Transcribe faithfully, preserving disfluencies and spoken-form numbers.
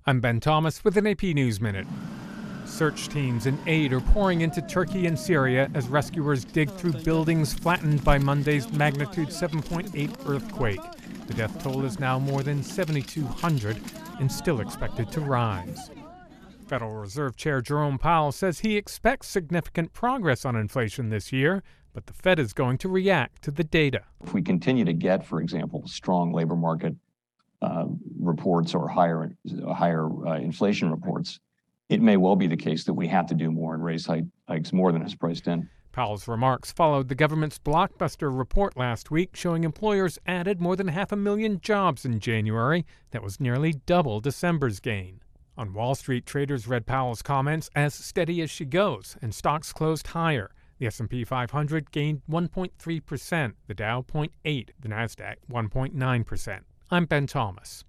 I'm Ben Thomas with an A P News Minute. Search teams and aid are pouring into Turkey and Syria as rescuers dig through buildings flattened by Monday's magnitude seven point eight earthquake. The death toll is now more than seventy-two hundred and still expected to rise. Federal Reserve Chair Jerome Powell says he expects significant progress on inflation this year, but the Fed is going to react to the data. If we continue to get, for example, strong labor market uh, reports or higher, higher uh, inflation reports, it may well be the case that we have to do more and raise hikes more than is priced in. Powell's remarks followed the government's blockbuster report last week showing employers added more than half a million jobs in January. That was nearly double December's gain. On Wall Street, traders read Powell's comments as steady as she goes, and stocks closed higher. The S and P five hundred gained one point three percent, the Dow zero point eight, the Nasdaq one point nine percent. I'm Ben Thomas.